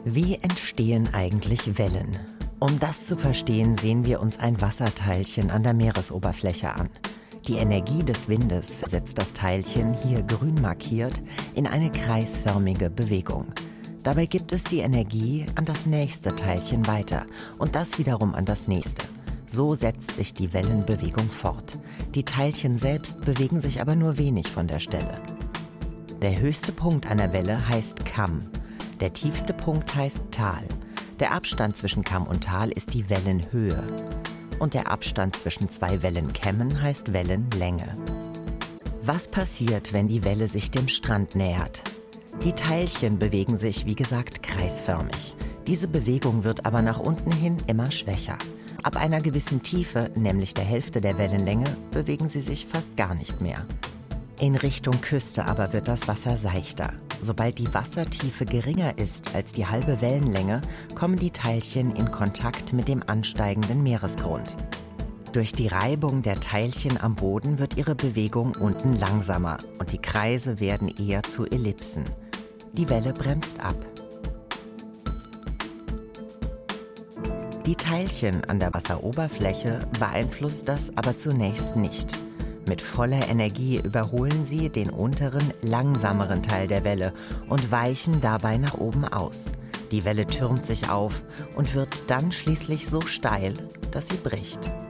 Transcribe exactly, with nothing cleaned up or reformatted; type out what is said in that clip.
Wie entstehen eigentlich Wellen? Um das zu verstehen, sehen wir uns ein Wasserteilchen an der Meeresoberfläche an. Die Energie des Windes versetzt das Teilchen, hier grün markiert, in eine kreisförmige Bewegung. Dabei gibt es die Energie an das nächste Teilchen weiter und das wiederum an das nächste. So setzt sich die Wellenbewegung fort. Die Teilchen selbst bewegen sich aber nur wenig von der Stelle. Der höchste Punkt einer Welle heißt Kamm. Der tiefste Punkt heißt Tal. Der Abstand zwischen Kamm und Tal ist die Wellenhöhe. Und der Abstand zwischen zwei Wellenkämmen heißt Wellenlänge. Was passiert, wenn die Welle sich dem Strand nähert? Die Teilchen bewegen sich, wie gesagt, kreisförmig. Diese Bewegung wird aber nach unten hin immer schwächer. Ab einer gewissen Tiefe, nämlich der Hälfte der Wellenlänge, bewegen sie sich fast gar nicht mehr. In Richtung Küste aber wird das Wasser seichter. Sobald die Wassertiefe geringer ist als die halbe Wellenlänge, kommen die Teilchen in Kontakt mit dem ansteigenden Meeresgrund. Durch die Reibung der Teilchen am Boden wird ihre Bewegung unten langsamer und die Kreise werden eher zu Ellipsen. Die Welle bremst ab. Die Teilchen an der Wasseroberfläche beeinflusst das aber zunächst nicht. Mit voller Energie überholen sie den unteren, langsameren Teil der Welle und weichen dabei nach oben aus. Die Welle türmt sich auf und wird dann schließlich so steil, dass sie bricht.